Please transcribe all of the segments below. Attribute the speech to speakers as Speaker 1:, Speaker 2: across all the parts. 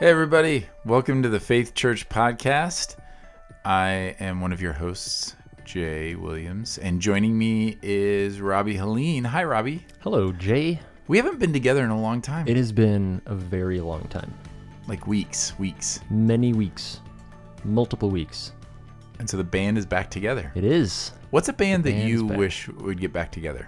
Speaker 1: Hey everybody, welcome to the Faith Church Podcast. I am one of your hosts, Jay Williams, and joining me is Robbie Helene. Hi Robbie.
Speaker 2: Hello, Jay.
Speaker 1: We haven't been together in a long time.
Speaker 2: It has been a very long time.
Speaker 1: Like weeks.
Speaker 2: Many weeks. Multiple weeks.
Speaker 1: And so the band is back together.
Speaker 2: It is.
Speaker 1: What's a band that you
Speaker 2: back.
Speaker 1: wish would get back together?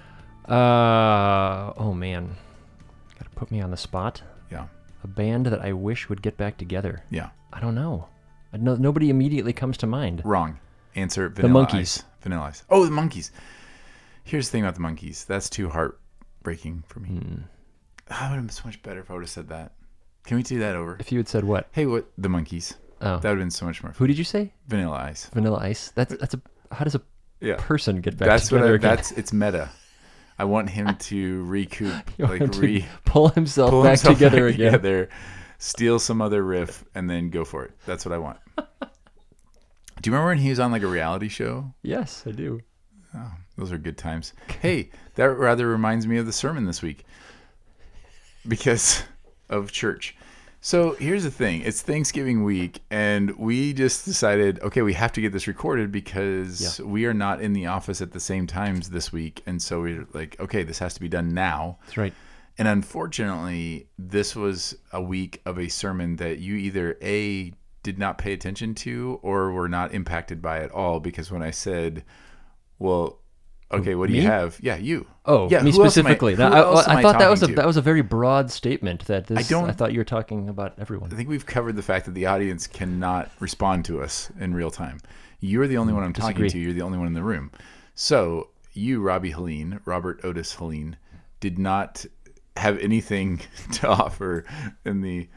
Speaker 2: Oh man. Gotta put me on the spot.
Speaker 1: Yeah.
Speaker 2: A band that I wish would get back together.
Speaker 1: Yeah.
Speaker 2: I don't know. Nobody immediately comes to mind.
Speaker 1: Wrong. Answer Vanilla
Speaker 2: The Monkees.
Speaker 1: Ice. Vanilla Ice. Oh, the Monkees. Here's the thing about the Monkees. That's too heartbreaking for me. Oh, it would have been so much better if I would have said that. Can we do that over?
Speaker 2: If you had said what?
Speaker 1: Hey, what? The Monkees.
Speaker 2: Oh.
Speaker 1: That would have been so much more fun.
Speaker 2: Who did you say?
Speaker 1: Vanilla Ice.
Speaker 2: Vanilla Ice. How does a
Speaker 1: Yeah.
Speaker 2: person get back
Speaker 1: That's
Speaker 2: together again?
Speaker 1: It's meta. I want him to recoup,
Speaker 2: You want him to pull himself
Speaker 1: pull
Speaker 2: back
Speaker 1: himself
Speaker 2: together
Speaker 1: back
Speaker 2: again.
Speaker 1: together, steal some other riff, and then go for it. That's what I want. Do you remember when he was on like a reality show?
Speaker 2: Yes, I do.
Speaker 1: Oh, those are good times. Hey, that rather reminds me of the sermon this week because of church. So here's the thing. It's Thanksgiving week, and we just decided, okay, we have to get this recorded because we are not in the office at the same times this week. And so we're like, okay, this has to be done now.
Speaker 2: That's right.
Speaker 1: And unfortunately, this was a week of a sermon that you either A, did not pay attention to or were not impacted by at all. Because when I said, well, okay, what do you
Speaker 2: Me?
Speaker 1: have? Yeah, you.
Speaker 2: Oh,
Speaker 1: yeah,
Speaker 2: me
Speaker 1: who else am
Speaker 2: specifically.
Speaker 1: who else am
Speaker 2: I thought
Speaker 1: talking to?
Speaker 2: that was a very broad statement. I
Speaker 1: I
Speaker 2: thought you were talking about everyone.
Speaker 1: I think we've covered the fact that the audience cannot respond to us in real time. You're the only one I'm talking
Speaker 2: Disagree.
Speaker 1: to. You're the only one in the room. So you, Robbie Helene, Robert Otis Helene, did not have anything to offer in the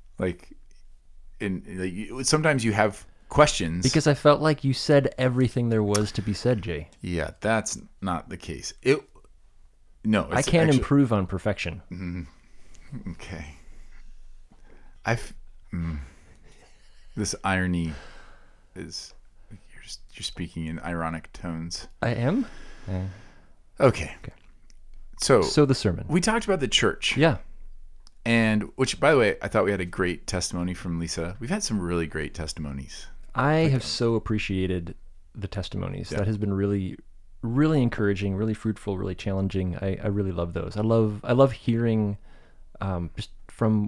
Speaker 1: sometimes you have questions.
Speaker 2: Because I felt like you said everything there was to be said, Jay.
Speaker 1: Yeah, that's not the case.
Speaker 2: I can't improve on perfection.
Speaker 1: Okay. This irony is you're speaking in ironic tones.
Speaker 2: I am?
Speaker 1: Okay. So
Speaker 2: the sermon.
Speaker 1: we talked about the church.
Speaker 2: Yeah.
Speaker 1: And which, by the way, I thought we had a great testimony from Lisa. We've had some really great testimonies.
Speaker 2: I have so appreciated the testimonies.
Speaker 1: Yeah.
Speaker 2: That has been really, really encouraging, really fruitful, really challenging. I really love those. I love hearing just from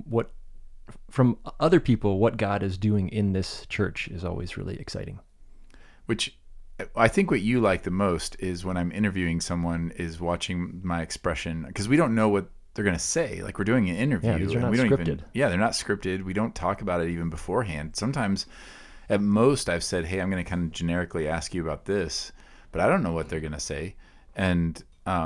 Speaker 2: other people what God is doing in this church is always really exciting.
Speaker 1: Which I think what you like the most is when I'm interviewing someone is watching my expression, because we don't know what they're going to say. Like, we're doing an interview.
Speaker 2: Yeah, these are
Speaker 1: and
Speaker 2: not
Speaker 1: we don't
Speaker 2: scripted.
Speaker 1: They're not scripted. We don't talk about it even beforehand. Sometimes at most I've said, hey, I'm going to kind of generically ask you about this, but I don't know what they're going to say. And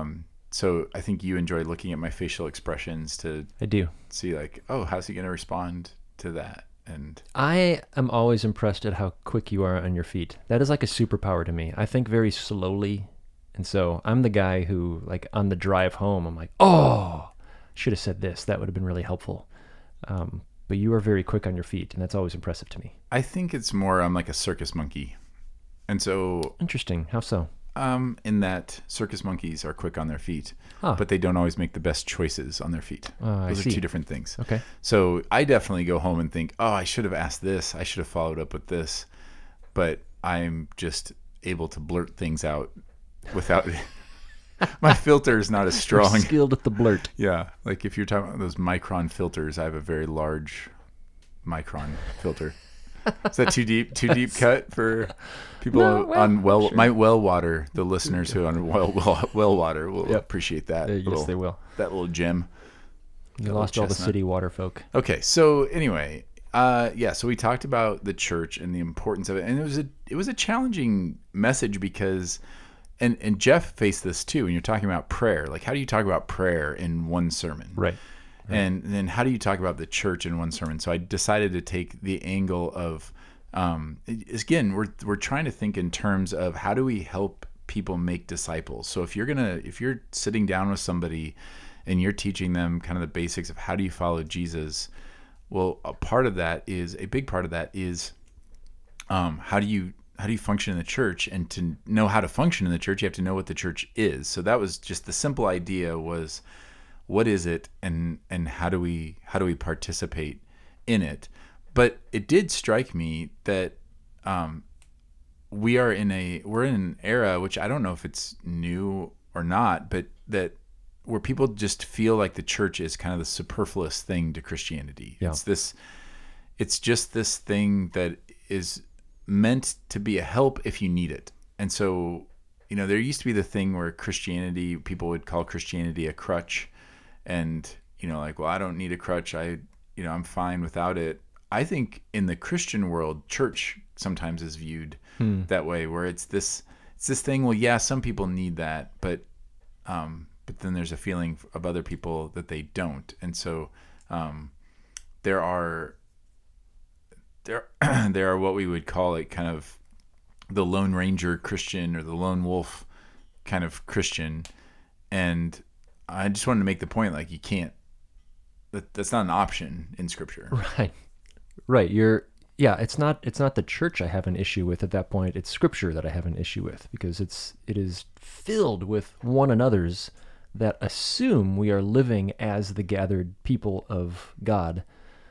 Speaker 1: so I think you enjoy looking at my facial expressions to
Speaker 2: I do.
Speaker 1: see like, oh, how's he going to respond to that? And
Speaker 2: I am always impressed at how quick you are on your feet. That is like a superpower to me. I think very slowly. And so I'm the guy who, like, on the drive home, I'm like, oh, should have said this. That would have been really helpful. But you are very quick on your feet, and that's always impressive to me.
Speaker 1: I think it's more I'm like a circus monkey. And so
Speaker 2: Interesting. How so?
Speaker 1: in that circus monkeys are quick on their feet,
Speaker 2: Huh.
Speaker 1: but they don't always make the best choices on their feet.
Speaker 2: I
Speaker 1: Those are
Speaker 2: see.
Speaker 1: two different things.
Speaker 2: Okay.
Speaker 1: So I definitely go home and think, oh, I should have asked this. I should have followed up with this. But I'm just able to blurt things out without... My filter is not as
Speaker 2: You're
Speaker 1: strong.
Speaker 2: skilled at the blurt.
Speaker 1: Yeah. Like if you're talking about those micron filters, I have a very large micron filter. Is that too deep? Too deep cut for people on
Speaker 2: sure.
Speaker 1: my well water? The listeners who on well water will
Speaker 2: Yep.
Speaker 1: appreciate that.
Speaker 2: Yes, they will.
Speaker 1: That little gem.
Speaker 2: You lost all the
Speaker 1: chestnut.
Speaker 2: city water folk.
Speaker 1: Okay, so anyway, so we talked about the church and the importance of it, and it was a challenging message because, and Jeff faced this too. When you're talking about prayer, like how do you talk about prayer in one sermon?
Speaker 2: Right.
Speaker 1: And then how do you talk about the church in one sermon? So I decided to take the angle of, again, we're trying to think in terms of how do we help people make disciples. So if you're sitting down with somebody and you're teaching them kind of the basics of how do you follow Jesus, well, a big part of that is how do you function in the church? And to know how to function in the church, you have to know what the church is. So that was just the simple idea was, what is it, and how do we participate in it. But it did strike me that we're in an era, which I don't know if it's new or not, but that where people just feel like the church is kind of the superfluous thing to Christianity.
Speaker 2: Yeah.
Speaker 1: It's just this thing that is meant to be a help if you need it. And so, there used to be the thing where people would call Christianity a crutch, and, like, well, I don't need a crutch. I'm fine without it. I think in the Christian world, church sometimes is viewed that way, where it's this thing. Well, yeah, some people need that, but then there's a feeling of other people that they don't, and so there are what we would call it kind of the Lone Ranger Christian or the Lone Wolf kind of Christian, and I just wanted to make the point, like, you can't. That's not an option in Scripture.
Speaker 2: Right. It's not the church I have an issue with at that point. It's Scripture that I have an issue with, because it is filled with one another's that assume we are living as the gathered people of God.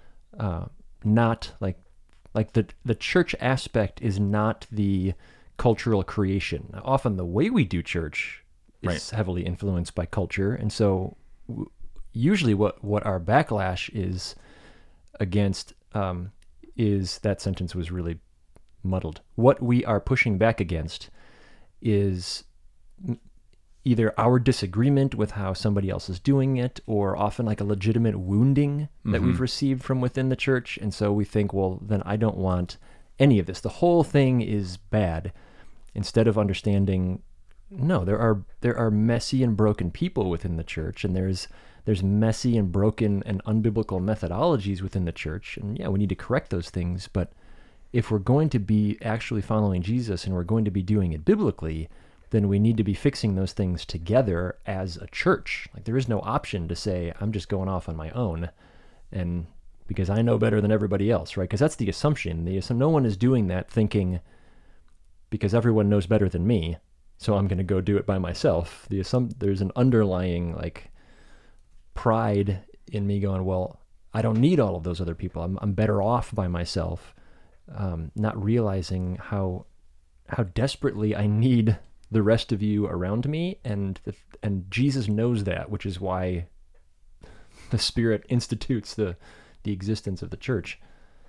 Speaker 2: Not like the church aspect is not the cultural creation. Now, often the way we do church is heavily influenced by culture, and so usually what our backlash is against is that sentence was really muddled. What we are pushing back against is either our disagreement with how somebody else is doing it, or often like a legitimate wounding that we've received from within the church. And so we think, well, then I don't want any of this. The whole thing is bad. Instead of understanding, no, there are messy and broken people within the church, and there's messy and broken and unbiblical methodologies within the church. And yeah, we need to correct those things. But if we're going to be actually following Jesus and we're going to be doing it biblically, then we need to be fixing those things together as a church. Like, there is no option to say, I'm just going off on my own, and because I know better than everybody else, right? Because that's the assumption. No one is doing that thinking, because everyone knows better than me, so I'm going to go do it by myself. There's an underlying, like, pride in me going, well, I don't need all of those other people. I'm better off by myself, not realizing how desperately I need the rest of you around me, and Jesus knows that, which is why the Spirit institutes the existence of the church.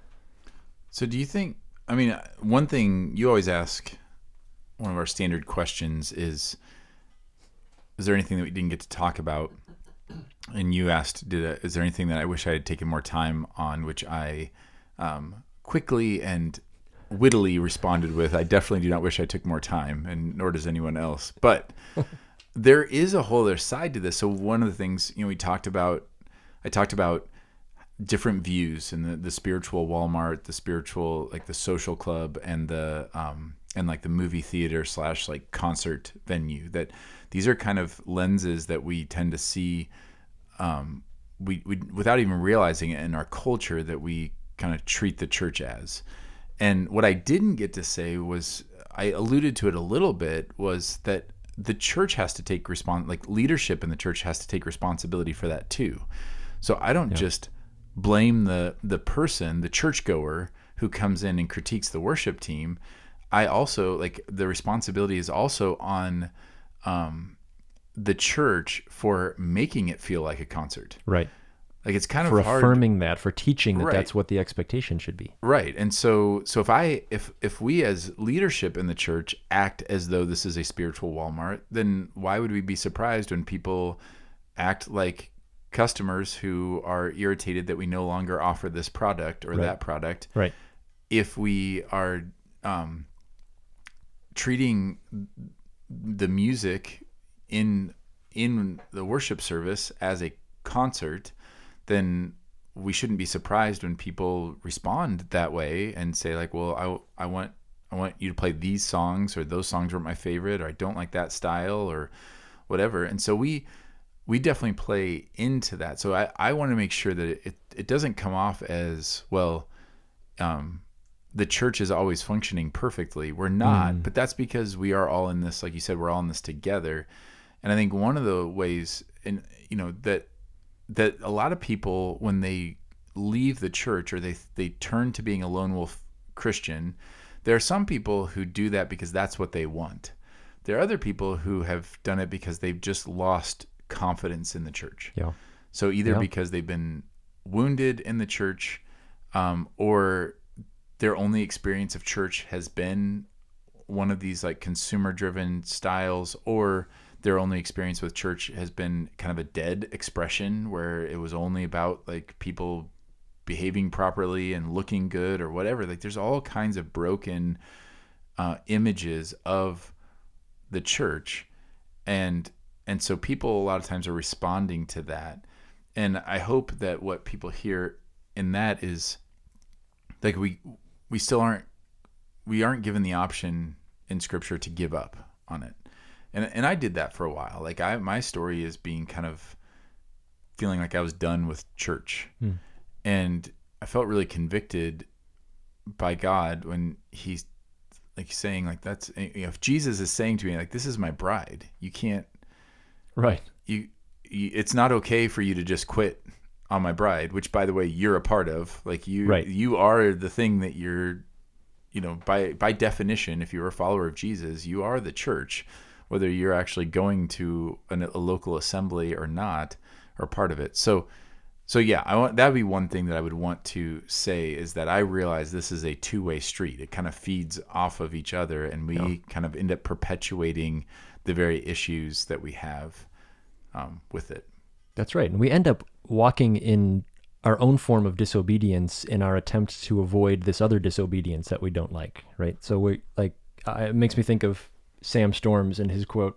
Speaker 1: So do you think, one thing you always ask, one of our standard questions is there anything that we didn't get to talk about? And you asked, is there anything that I wish I had taken more time on, which I quickly and wittily responded with, I definitely do not wish I took more time, and nor does anyone else. But there is a whole other side to this. So one of the things, I talked about different views, and the spiritual Walmart, the spiritual, like the social club, and the and like the movie theater / like concert venue, that these are kind of lenses that we tend to see we without even realizing it in our culture, that we kind of treat the church as. And what I didn't get to say was, I alluded to it a little bit, was that the church has to take leadership in the church has to take responsibility for that too. So I don't just blame the person, the churchgoer who comes in and critiques the worship team. I also, the responsibility is also on the church for making it feel like a concert.
Speaker 2: Right.
Speaker 1: Like, it's kind of
Speaker 2: for
Speaker 1: hard.
Speaker 2: affirming that, for teaching that that's what the expectation should be.
Speaker 1: Right. And so if we as leadership in the church act as though this is a spiritual Walmart, then why would we be surprised when people act like customers who are irritated that we no longer offer this product or that product?
Speaker 2: Right.
Speaker 1: If we are treating the music in the worship service as a concert, then we shouldn't be surprised when people respond that way and say, like, well, I want you to play these songs, or those songs weren't my favorite, or I don't like that style, or whatever. And so we definitely play into that. So I want to make sure that it doesn't come off as, well, the church is always functioning perfectly. We're not, but that's because we are all in this, like you said, we're all in this together. And I think one of the ways, that a lot of people, when they leave the church, or they turn to being a lone wolf Christian, there are some people who do that because that's what they want. There are other people who have done it because they've just lost confidence in the church.
Speaker 2: Yeah.
Speaker 1: So either
Speaker 2: Yeah.
Speaker 1: because they've been wounded in the church, or their only experience of church has been one of these like consumer-driven styles, or their only experience with church has been kind of a dead expression where it was only about like people behaving properly and looking good or whatever. Like there's all kinds of broken images of the church, and so people a lot of times are responding to that. And I hope that what people hear in that is like we still aren't given the option in Scripture to give up on it. And I did that for a while. Like my story is being kind of feeling like I was done with church. And I felt really convicted by God when he's like saying like, that's, you know, if Jesus is saying to me like, this is my bride, you can't,
Speaker 2: Right.
Speaker 1: it's not okay for you to just quit on my bride, which by the way, you're a part of. Like you are the thing that you're, you know, by definition, if you're a follower of Jesus, you are the church, whether you're actually going to a local assembly or not, or part of it. So yeah, that'd be one thing that I would want to say, is that I realize this is a two-way street. It kind of feeds off of each other, and we kind of end up perpetuating the very issues that we have with it.
Speaker 2: That's right. And we end up walking in our own form of disobedience in our attempt to avoid this other disobedience that we don't like, right? So we like, it makes me think of Sam Storms and his quote,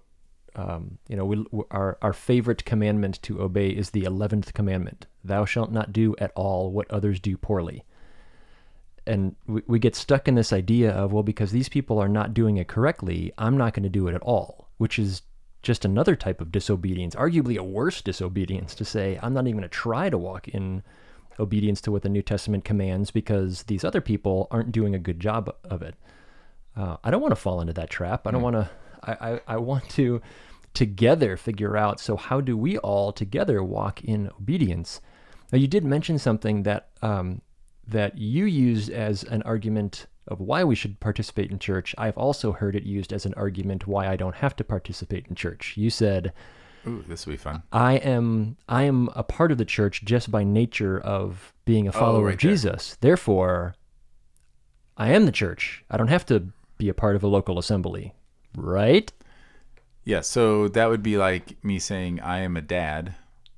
Speaker 2: our favorite commandment to obey is the 11th commandment. Thou shalt not do at all what others do poorly. And we get stuck in this idea of, well, because these people are not doing it correctly, I'm not going to do it at all, which is just another type of disobedience, arguably a worse disobedience, to say, I'm not even going to try to walk in obedience to what the New Testament commands because these other people aren't doing a good job of it. I don't want to fall into that trap. I don't want to, I want to together figure out, so how do we all together walk in obedience? Now, you did mention something that that you used as an argument of why we should participate in church. I've also heard it used as an argument why I don't have to participate in church. You said,
Speaker 1: "Ooh, this will be fun.
Speaker 2: I am a part of the church just by nature of being a follower of Jesus. Therefore, I am the church. I don't have to be a part of a local assembly." Right?
Speaker 1: Yeah, so that would be like me saying I am a dad,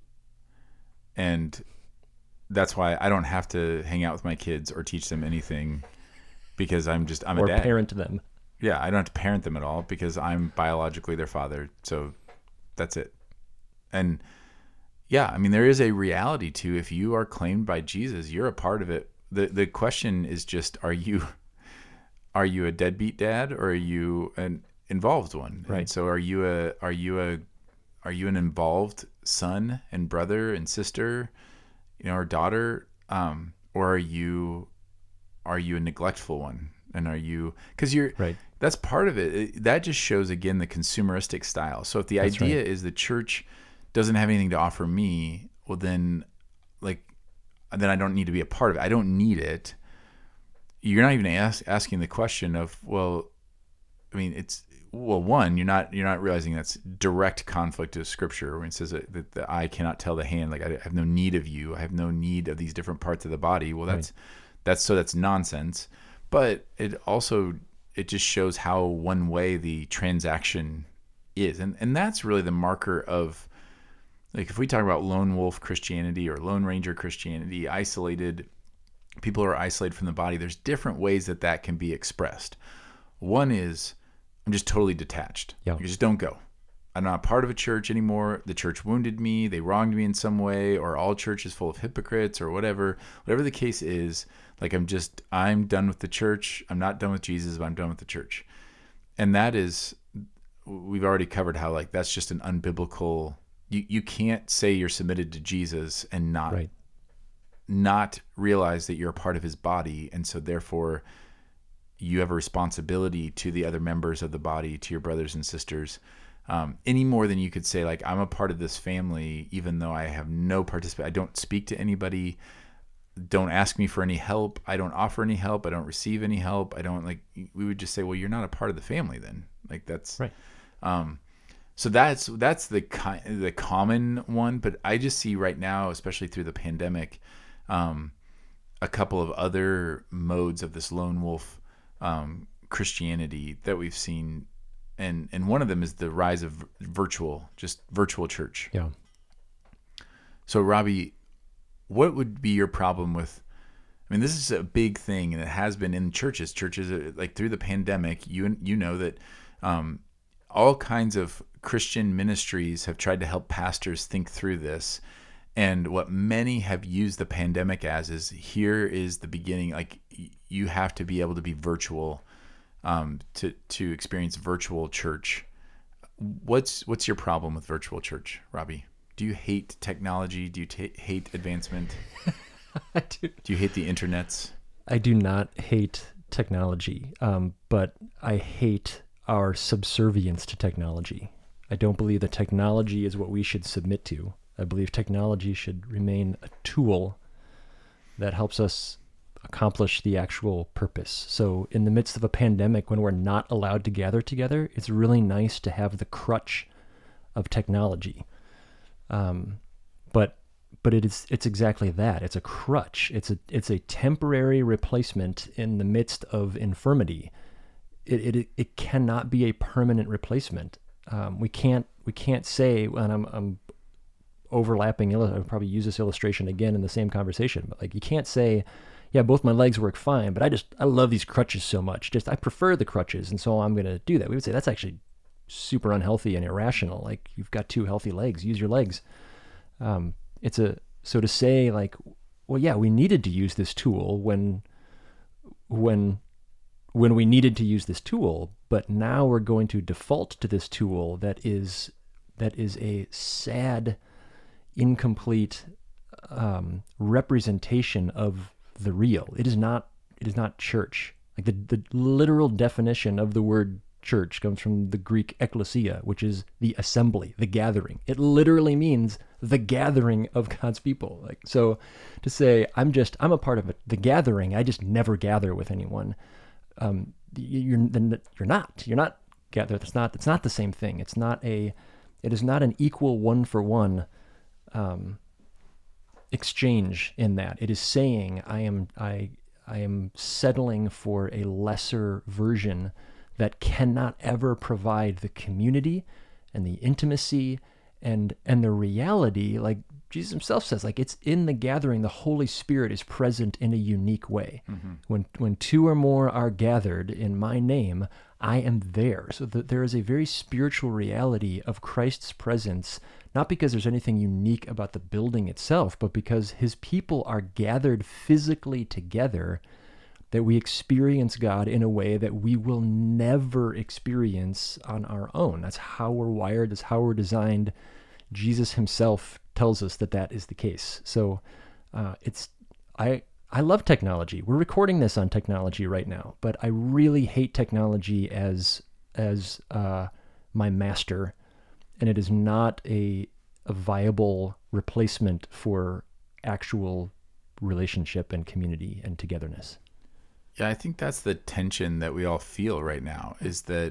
Speaker 1: and that's why I don't have to hang out with my kids or teach them anything, because I'm a
Speaker 2: or
Speaker 1: dad. Or
Speaker 2: parent them.
Speaker 1: Yeah, I don't have to parent them at all because I'm biologically their father. So that's it. And yeah, I mean, there is a reality to, if you are claimed by Jesus, you're a part of it. The question is just, are you a deadbeat dad, or are you an involved one?
Speaker 2: Right.
Speaker 1: And so are you an involved son and brother and sister, you know, or daughter, or are you a neglectful one? And are you, because you're
Speaker 2: right.
Speaker 1: That's part of it. That just shows again the consumeristic style. So if the idea is the church doesn't have anything to offer me, well then I don't need to be a part of it. I don't need it. You're not even asking the question of, well, I mean, one, you're not realizing that's direct conflict with Scripture when it says that the eye cannot tell the hand, like, I have no need of you. I have no need of these different parts of the body. Well, that's nonsense. But it just shows how one way the transaction is. And that's really the marker of, like, if we talk about lone wolf Christianity or Lone Ranger Christianity, people who are isolated from the body, there's different ways that can be expressed. One is, I'm just totally detached.
Speaker 2: Yeah.
Speaker 1: You just don't go. I'm not part of a church anymore. The church wounded me. They wronged me in some way, or all church is full of hypocrites, or whatever the case is. Like, I'm done with the church. I'm not done with Jesus, but I'm done with the church. And we've already covered how, like, that's just an unbiblical, you can't say you're submitted to Jesus and not realize that you're a part of his body. And so therefore you have a responsibility to the other members of the body, to your brothers and sisters, any more than you could say, like, I'm a part of this family, even though I have no participation. I don't speak to anybody. don't ask me for any help. I don't offer any help. I don't receive any help. I don't like, we would just say, well, you're not a part of the family then. Like that's,
Speaker 2: Right.
Speaker 1: So that's the common one, but I just see right now, especially through the pandemic, a couple of other modes of this lone wolf Christianity that we've seen, and one of them is the rise of virtual church.
Speaker 2: Yeah.
Speaker 1: So Robbie, what would be your problem with? I mean, this is a big thing, and it has been in churches. Churches, like through the pandemic, you know that all kinds of Christian ministries have tried to help pastors think through this. And what many have used the pandemic as is, here is the beginning. Like, you have to be able to be virtual to experience virtual church. What's your problem with virtual church, Robbie? Do you hate technology? Do you hate advancement?
Speaker 2: I do.
Speaker 1: Do you hate the internets?
Speaker 2: I do not hate technology, but I hate our subservience to technology. I don't believe that technology is what we should submit to. I believe technology should remain a tool that helps us accomplish the actual purpose. So in the midst of a pandemic, when we're not allowed to gather together, it's really nice to have the crutch of technology. But it's exactly that. It's a crutch. It's a temporary replacement in the midst of infirmity. It cannot be a permanent replacement. We can't say, and I'm overlapping. I'll probably use this illustration again in the same conversation, but like, you can't say, yeah, both my legs work fine, but I love these crutches so much. Just I prefer the crutches, and so I'm going to do that. We would say that's actually super unhealthy and irrational. Like, you've got two healthy legs, use your legs. So to say like, well, yeah, we needed to use this tool when we needed to use this tool, but now we're going to default to this tool that is a sad, incomplete representation of the real. It is not church. Like the literal definition of the word church comes from the Greek ekklesia, which is the assembly, the gathering. It literally means the gathering of God's people. Like, so to say I'm a part of the gathering, I just never gather with anyone. You're not gather. It's not the same thing. It is not an equal one for one exchange in that. It is saying I am settling for a lesser version that cannot ever provide the community and the intimacy and the reality. Like Jesus himself says, like, it's in the gathering, the Holy Spirit is present in a unique way. Mm-hmm. When two or more are gathered in my name, I am there. So there is a very spiritual reality of Christ's presence, not because there's anything unique about the building itself, but because his people are gathered physically together, that we experience God in a way that we will never experience on our own. That's how we're wired. That's how we're designed. Jesus himself tells us that is the case. So I love technology. We're recording this on technology right now, but I really hate technology as my master, and it is not a viable replacement for actual relationship and community and togetherness.
Speaker 1: Yeah, I think that's the tension that we all feel right now, is that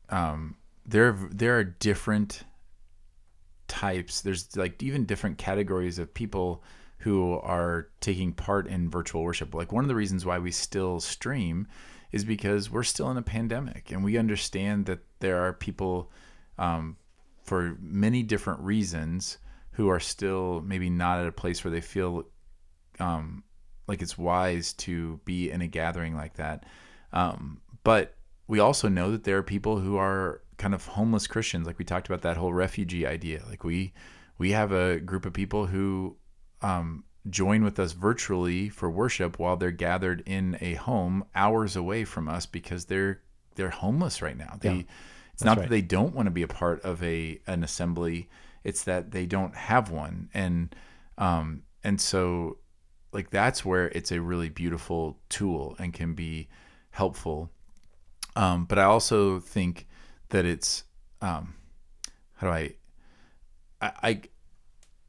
Speaker 1: there are different types. There's like even different categories of people who are taking part in virtual worship. Like, one of the reasons why we still stream is because we're still in a pandemic, and we understand that there are people for many different reasons who are still maybe not at a place where they feel like it's wise to be in a gathering like that. But we also know that there are people who are kind of homeless Christians. Like, we talked about that whole refugee idea. Like, we have a group of people who join with us virtually for worship while they're gathered in a home hours away from us because they're homeless right now. It's not that they don't want to be a part of an assembly. It's that they don't have one. And so, like, that's where it's a really beautiful tool and can be helpful. But I also think that it's, I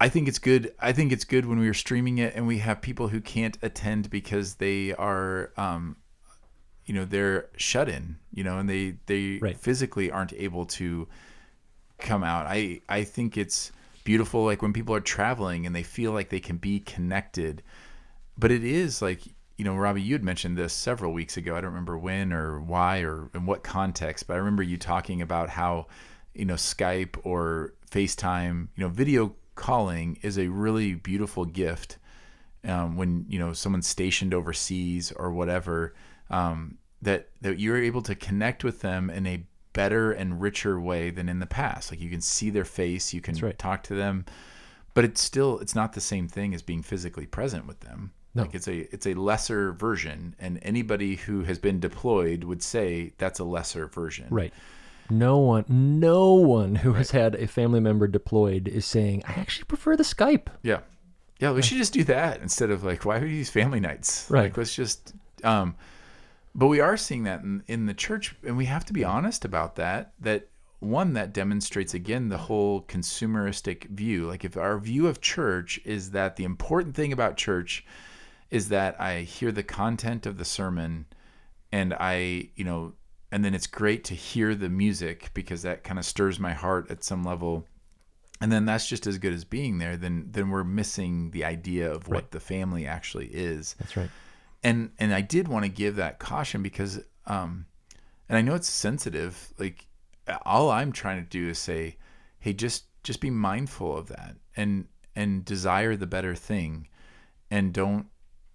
Speaker 1: I think it's good. I think it's good when we are streaming it and we have people who can't attend because they are, they're shut in, and they
Speaker 2: Right.
Speaker 1: physically aren't able to come out. I think it's beautiful, like when people are traveling and they feel like they can be connected. But it is like, Robbie, you had mentioned this several weeks ago. I don't remember when or why or in what context, but I remember you talking about how, Skype or FaceTime, video calling is a really beautiful gift when, someone's stationed overseas or whatever, that you're able to connect with them in a better and richer way than in the past. Like you can see their face, you can talk to them, but it's not the same thing as being physically present with them.
Speaker 2: No.
Speaker 1: Like it's a lesser version, and anybody who has been deployed would say that's a lesser version.
Speaker 2: Right. No one who has had a family member deployed is saying, I actually prefer the Skype.
Speaker 1: Yeah. Yeah, we should just do that instead of like, why would you use family nights?
Speaker 2: Right.
Speaker 1: Like, let's just but we are seeing that in the church, and we have to be honest about that one, that demonstrates again the whole consumeristic view. Like if our view of church is that the important thing about church is that I hear the content of the sermon and and then it's great to hear the music because that kind of stirs my heart at some level. And then that's just as good as being there. Then we're missing the idea of what the family actually is.
Speaker 2: That's right.
Speaker 1: And I did want to give that caution because, and I know it's sensitive. Like all I'm trying to do is say, hey, just be mindful of that and desire the better thing, and don't.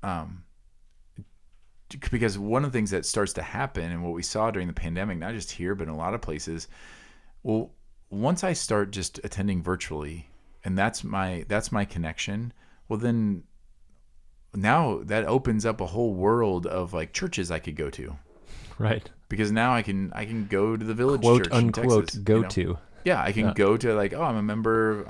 Speaker 1: Because one of the things that starts to happen, and what we saw during the pandemic, not just here but in a lot of places, well, once I start just attending virtually, and that's my connection, well then now that opens up a whole world of like churches I could go to.
Speaker 2: Right.
Speaker 1: Because now I can go to the Village
Speaker 2: Quote
Speaker 1: Church
Speaker 2: unquote
Speaker 1: in Texas,
Speaker 2: go to.
Speaker 1: Yeah, I can go to like, oh, I'm a member.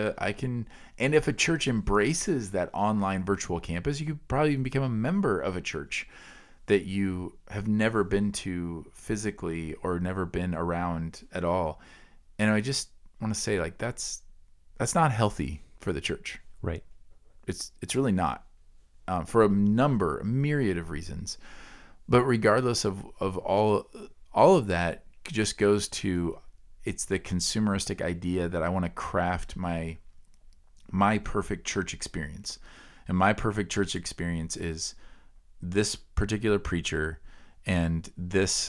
Speaker 1: And if a church embraces that online virtual campus, you could probably even become a member of a church that you have never been to physically or never been around at all. And I just want to say, like, that's not healthy for the church.
Speaker 2: Right.
Speaker 1: It's really not, for a myriad of reasons. But regardless of all of that, just goes to, it's the consumeristic idea that I want to craft my perfect church experience. And my perfect church experience is this particular preacher and this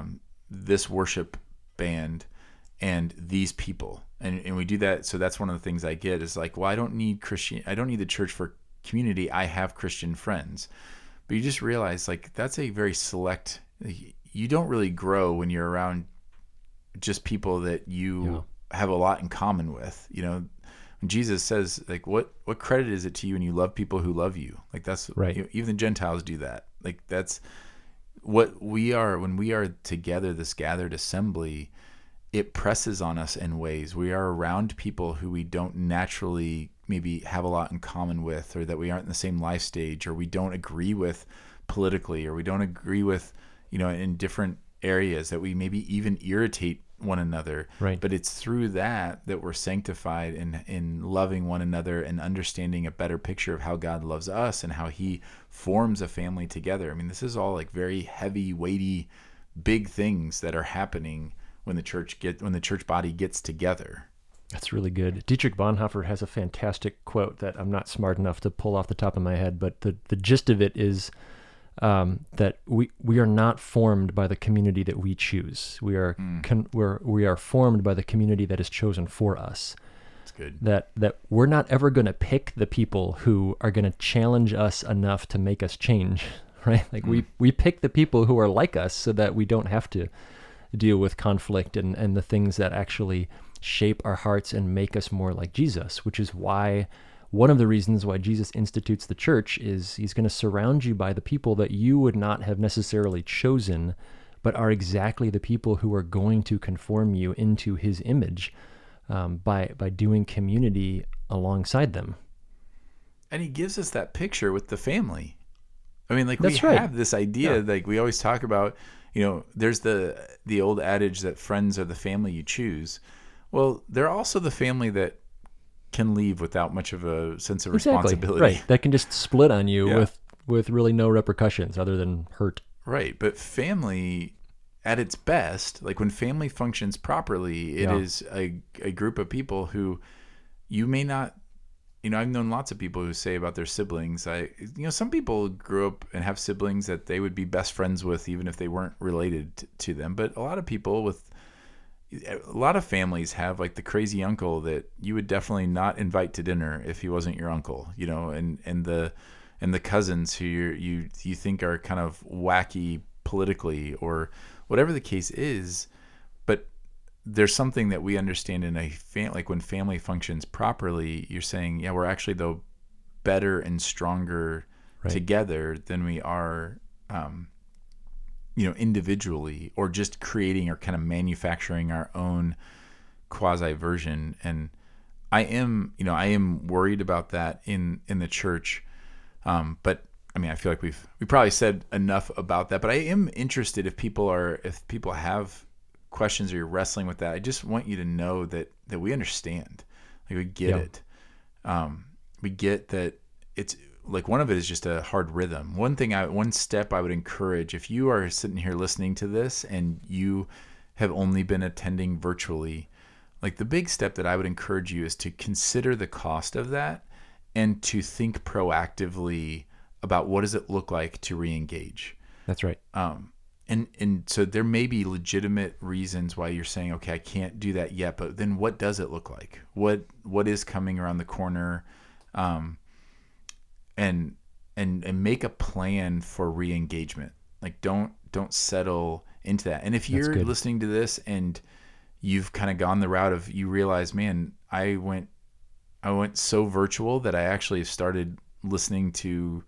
Speaker 1: worship band and these people. And we do that. So that's one of the things I get is like, well, I don't need the church for community. I have Christian friends. But you just realize like that's a very select, you don't really grow when you're around just people that you have a lot in common with. When Jesus says like, what credit is it to you when you love people who love you? Like that's right. Even the Gentiles do that. Like that's what we are when we are together, this gathered assembly. It presses on us in ways. We are around people who we don't naturally maybe have a lot in common with, or that we aren't in the same life stage, or we don't agree with politically, or we don't agree with, in different areas, that we maybe even irritate one another.
Speaker 2: Right.
Speaker 1: But it's through that we're sanctified in loving one another and understanding a better picture of how God loves us and how he forms a family together. I mean, this is all like very heavy, weighty, big things that are happening when the church body gets together.
Speaker 2: That's really good. Dietrich Bonhoeffer has a fantastic quote that I'm not smart enough to pull off the top of my head, but the gist of it is that we are not formed by the community that we choose. We are we are formed by the community that is chosen for us.
Speaker 1: That's good.
Speaker 2: That we're not ever going to pick the people who are going to challenge us enough to make us change, right? Like we pick the people who are like us so that we don't have to deal with conflict and the things that actually shape our hearts and make us more like Jesus, which is why one of the reasons why Jesus institutes the church is he's going to surround you by the people that you would not have necessarily chosen, but are exactly the people who are going to conform you into his image by doing community alongside them.
Speaker 1: And he gives us that picture with the family. I mean, like
Speaker 2: That's
Speaker 1: we
Speaker 2: right.
Speaker 1: have this idea, like we always talk about, there's the old adage that friends are the family you choose. Well, they're also the family that can leave without much of a sense of
Speaker 2: Exactly.
Speaker 1: responsibility.
Speaker 2: Right. That can just split on you
Speaker 1: Yeah.
Speaker 2: with really no repercussions other than hurt.
Speaker 1: Right. But family at its best, like when family functions properly, it
Speaker 2: Yeah.
Speaker 1: is a group of people who you may not, I've known lots of people who say about their siblings, some people grew up and have siblings that they would be best friends with even if they weren't related to them. But a lot of families have like the crazy uncle that you would definitely not invite to dinner if he wasn't your uncle, and the cousins who you think are kind of wacky politically or whatever the case is. But there's something that we understand in like when family functions properly, you're saying, yeah, we're actually though better and stronger
Speaker 2: Right.
Speaker 1: together than we are, individually, or just creating or kind of manufacturing our own quasi version. And I am worried about that in the church. But I mean, I feel like we probably said enough about that, but I am interested if people have questions or you're wrestling with that. I just want you to know that we understand, like we get it. We get that it's like one of it is just a hard rhythm. One step I would encourage, if you are sitting here listening to this and you have only been attending virtually, like the big step that I would encourage you is to consider the cost of that and to think proactively about what does it look like to re-engage.
Speaker 2: That's right.
Speaker 1: And so there may be legitimate reasons why you're saying, okay, I can't do that yet, but then what does it look like? What is coming around the corner? And make a plan for re-engagement. Like don't settle into that. And if you're listening to this and you've kind of gone the route of, you realize, man, I went so virtual that I actually started listening to,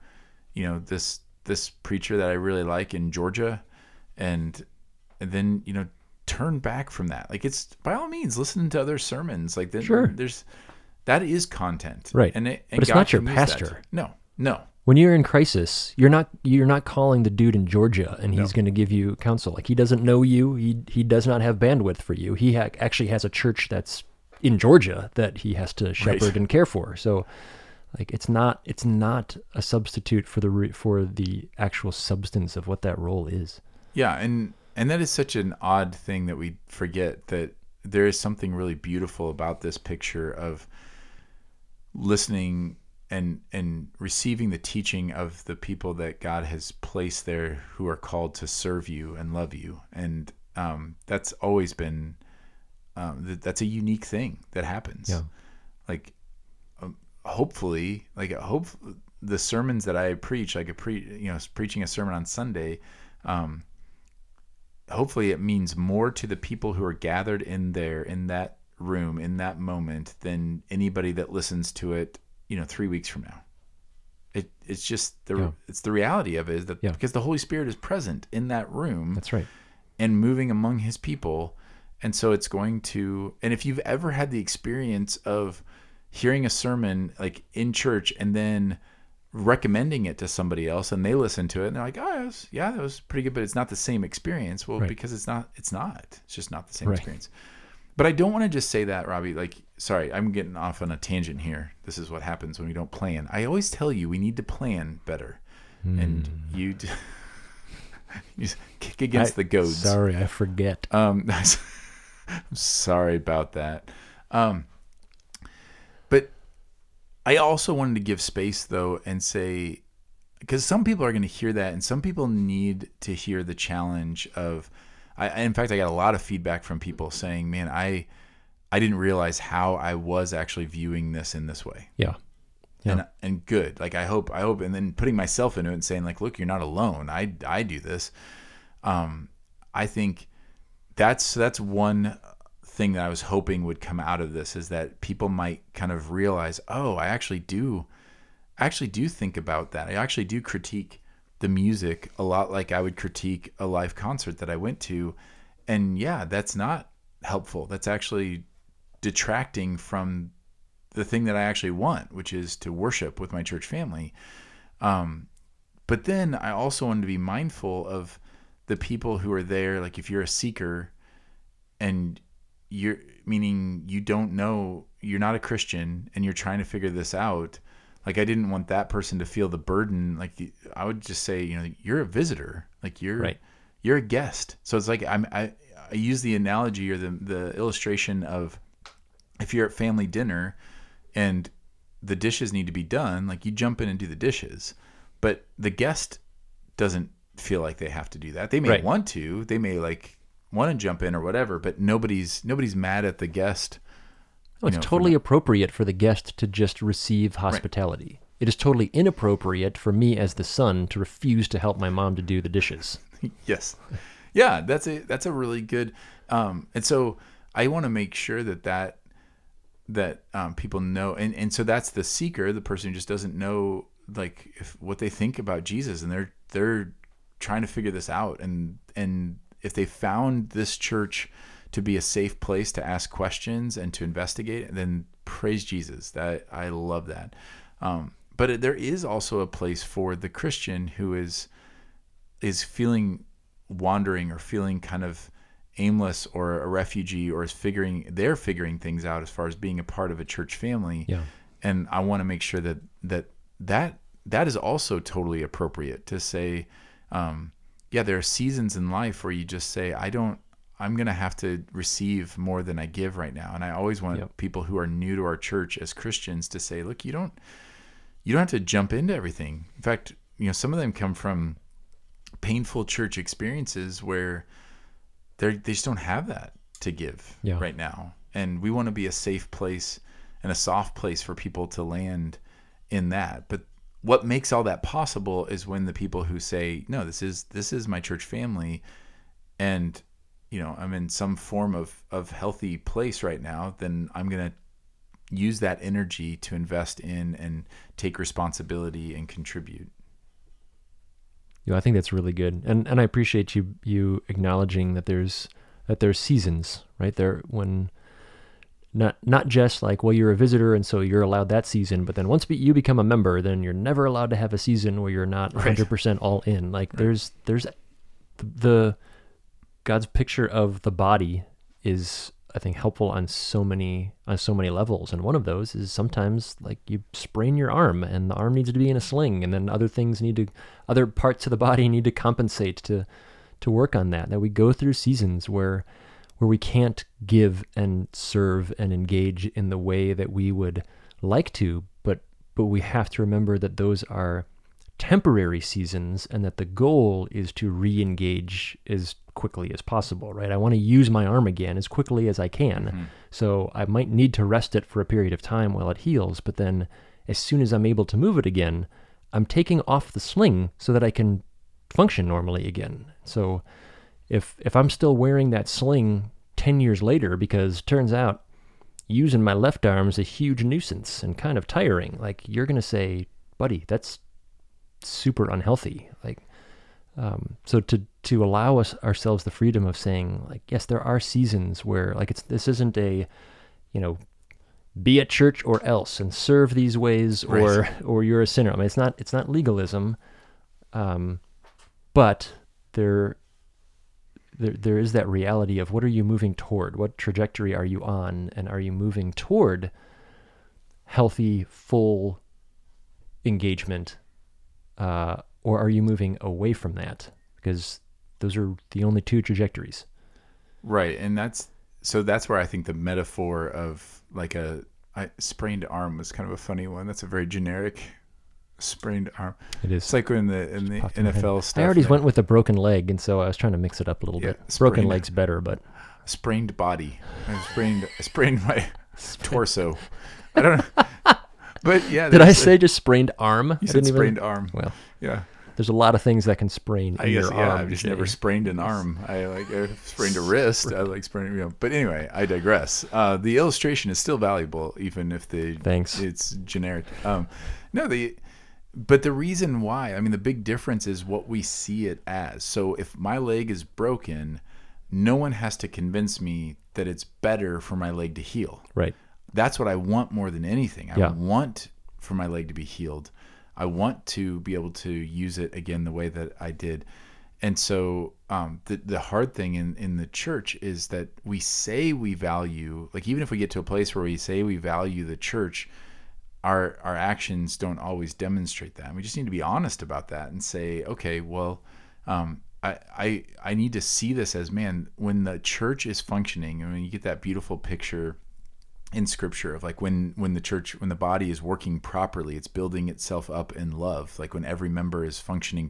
Speaker 1: this preacher that I really like in Georgia, and then, turn back from that. Like, it's by all means listen to other sermons. Like,
Speaker 2: Sure.
Speaker 1: That is content.
Speaker 2: Right.
Speaker 1: And
Speaker 2: but it's
Speaker 1: God
Speaker 2: not your
Speaker 1: can use that.
Speaker 2: pastor.
Speaker 1: No.
Speaker 2: When you're in crisis, you're not calling the dude in Georgia and he's going to give you counsel. Like, he doesn't know you. He does not have bandwidth for you. He actually has a church that's in Georgia that he has to shepherd and care for. So, like, it's not a substitute for the actual substance of what that role is.
Speaker 1: Yeah, and that is such an odd thing that we forget, that there is something really beautiful about this picture of listening and receiving the teaching of the people that God has placed there who are called to serve you and love you. And that's always been, that's a unique thing that happens.
Speaker 2: Yeah.
Speaker 1: Like, hopefully, the sermons that I preach, like preaching a sermon on Sunday, hopefully it means more to the people who are gathered in that room, in that moment, than anybody that listens to it 3 weeks from now. It's just it's the reality of it, is that because the Holy Spirit is present in that room.
Speaker 2: That's right.
Speaker 1: And moving among his people. And so it's going to, and if you've ever had the experience of hearing a sermon like in church and then recommending it to somebody else and they listen to it and they're like, oh, that was pretty good, but it's not the same experience. Well, because it's just not the same experience. But I don't want to just say that, Robbie, like, sorry, I'm getting off on a tangent here. This is what happens when we don't plan. I always tell you, we need to plan better. And you just kick against the goads.
Speaker 2: Sorry, I forget.
Speaker 1: I'm sorry about that. But I also wanted to give space, though, and say, because some people are going to hear that, and some people need to hear the challenge of, in fact, I got a lot of feedback from people saying, man, I didn't realize how I was actually viewing this in this way.
Speaker 2: Yeah.
Speaker 1: And good. Like, I hope, and then putting myself into it and saying, like, look, you're not alone. I do this. I think that's one thing that I was hoping would come out of this, is that people might kind of realize, oh, I actually do think about that. I actually do critique the music a lot like I would critique a live concert that I went to. And yeah, that's not helpful. That's actually detracting from the thing that I actually want, which is to worship with my church family. But then I also wanted to be mindful of the people who are there. Like, if you're a seeker and meaning you don't know, you're not a Christian and you're trying to figure this out, like I didn't want that person to feel the burden. Like I would just say, you're a visitor, like you're a guest. So it's like I use the analogy or the illustration of if you're at family dinner and the dishes need to be done, like you jump in and do the dishes, but the guest doesn't feel like they have to do that. They may want to, they may like want to jump in or whatever, but nobody's mad at the guest.
Speaker 2: Oh, it's totally appropriate for the guest to just receive hospitality. Right. It is totally inappropriate for me as the son to refuse to help my mom to do the dishes.
Speaker 1: Yes. Yeah, that's a really good, and so I want to make sure that people know, and so that's the seeker, the person who just doesn't know like what they think about Jesus, and they're trying to figure this out, and if they found this church to be a safe place to ask questions and to investigate, then praise Jesus. That I love that. But there is also a place for the Christian who is feeling wandering or feeling kind of aimless or a refugee, or they're figuring things out as far as being a part of a church family. Yeah. And I want to make sure that is also totally appropriate to say, there are seasons in life where you just say, I'm going to have to receive more than I give right now. And I always want people who are new to our church as Christians to say, look, you don't have to jump into everything. In fact, some of them come from painful church experiences where they just don't have that to give right now. And we want to be a safe place and a soft place for people to land in that. But what makes all that possible is when the people who say, no, this is my church family, and I'm in some form of healthy place right now, then I'm going to use that energy to invest in and take responsibility and contribute.
Speaker 2: I think that's really good. And I appreciate you acknowledging that there's seasons, right? There when not just like, well, you're a visitor and so you're allowed that season, but then once you become a member, then you're never allowed to have a season where you're not 100% all in. Like there's the God's picture of the body is, I think, helpful on so many levels. And one of those is sometimes like you sprain your arm and the arm needs to be in a sling, and then other parts of the body need to compensate to work on that. That we go through seasons where we can't give and serve and engage in the way that we would like to, but we have to remember that those are temporary seasons and that the goal is to re-engage as quickly as possible, right? I want to use my arm again as quickly as I can. Mm-hmm. So I might need to rest it for a period of time while it heals, but then as soon as I'm able to move it again, I'm taking off the sling so that I can function normally again. So if I'm still wearing that sling 10 years later, because turns out using my left arm is a huge nuisance and kind of tiring, like you're going to say, buddy, that's super unhealthy. Like, so to allow ourselves the freedom of saying, like, yes, there are seasons where like this isn't a, be at church or else and serve these ways, or you're a sinner. I mean, it's not legalism, but there is that reality of what are you moving toward? What trajectory are you on? And are you moving toward healthy, full engagement? Or are you moving away from that? Because those are the only two trajectories.
Speaker 1: Right. And that's where I think the metaphor of like a sprained arm was kind of a funny one. That's a very generic sprained arm. It is. It's like in the NFL stuff.
Speaker 2: I already went with a broken leg, and so I was trying to mix it up a little bit. Broken leg's better, but
Speaker 1: sprained body. I sprained my torso. I don't know. But yeah.
Speaker 2: Did I say just sprained arm?
Speaker 1: You said sprained arm.
Speaker 2: Well,
Speaker 1: yeah.
Speaker 2: There's a lot of things that can sprain your arm.
Speaker 1: I've just never sprained an arm. I sprained a wrist. I like spraining, but anyway, I digress. The illustration is still valuable, even if it's generic. But the reason why, I mean, the big difference is what we see it as. So if my leg is broken, no one has to convince me that it's better for my leg to heal.
Speaker 2: Right.
Speaker 1: That's what I want more than anything. I want for my leg to be healed. I want to be able to use it again the way that I did. And so the hard thing in the church is that we say we value, like even if we get to a place where we say we value the church, our actions don't always demonstrate that. And we just need to be honest about that and say, okay, well, I need to see this as, man, when the church is functioning, and when you get that beautiful picture in Scripture of like when the body is working properly, it's building itself up in love. Like when every member is functioning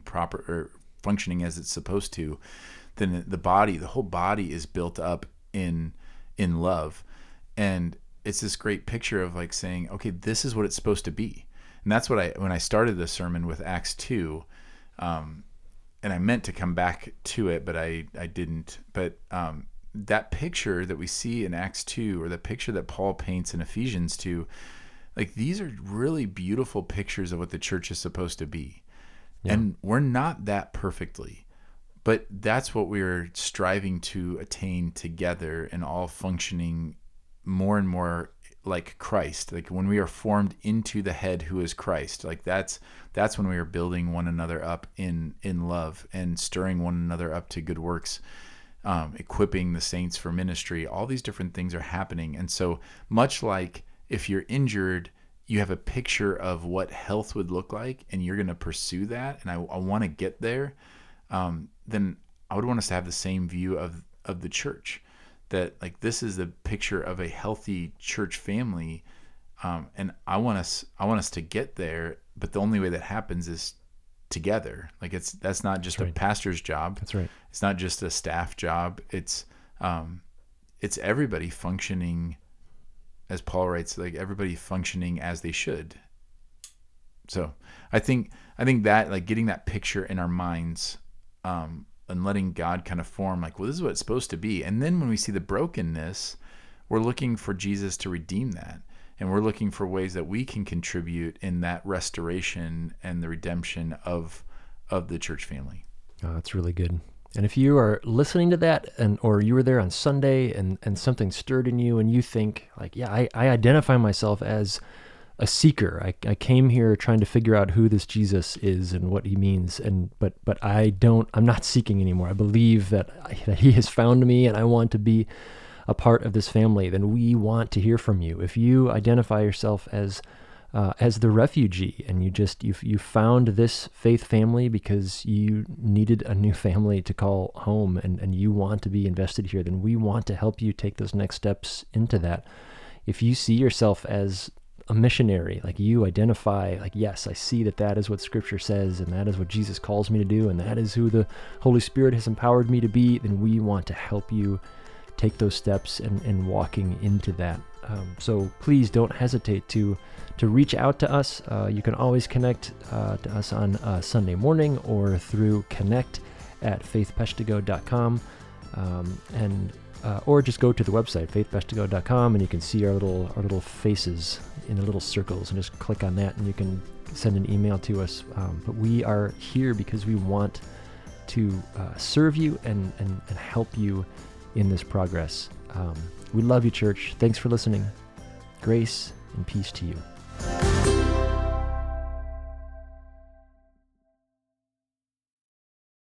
Speaker 1: as it's supposed to, then the whole body is built up in love. And it's this great picture of like saying, okay, this is what it's supposed to be. And that's what when I started the sermon with Acts 2, and I meant to come back to it, but I didn't. But that picture that we see in Acts 2, or the picture that Paul paints in Ephesians 2, like these are really beautiful pictures of what the church is supposed to be. Yeah. And we're not that perfectly, but that's what we're striving to attain together, and all functioning more and more like Christ. Like when we are formed into the head who is Christ, like that's when we are building one another up in love, and stirring one another up to good works, equipping the saints for ministry. All these different things are happening. And so much like if you're injured, you have a picture of what health would look like, and you're going to pursue that, and I want to get there, then I would want us to have the same view of the church, that like this is the picture of a healthy church family, and I want us to get there, but the only way that happens is together. Like that's not just a pastor's job.
Speaker 2: That's right.
Speaker 1: It's not just a staff job. It's everybody functioning, as Paul writes, like everybody functioning as they should. So I think that like getting that picture in our minds, and letting God kind of form like, well, this is what it's supposed to be. And then when we see the brokenness, we're looking for Jesus to redeem that. And we're looking for ways that we can contribute in that restoration and the redemption of the church family.
Speaker 2: Oh, that's really good. And if you are listening to that, or you were there on Sunday and something stirred in you, and you think like, yeah, I identify myself as a seeker. I came here trying to figure out who this Jesus is and what he means, but I'm not seeking anymore. I believe that he has found me, and I want to be a part of this family. Then we want to hear from you. If you identify yourself as the refugee, and you found this faith family because you needed a new family to call home, and you want to be invested here, then we want to help you take those next steps into that. If you see yourself as a missionary, like you identify like, yes, I see that is what Scripture says, and that is what Jesus calls me to do, and that is who the Holy Spirit has empowered me to be, then we want to help you take those steps and walking into that. So please don't hesitate to reach out to us. You can always connect to us on Sunday morning, or through connect@faithpeshtigo.com, or just go to the website faithpeshtigo.com, and you can see our little faces in the little circles, and just click on that, and you can send an email to us. But we are here because we want to serve you and help you in this progress. We love you, church. Thanks for listening. Grace and peace to you.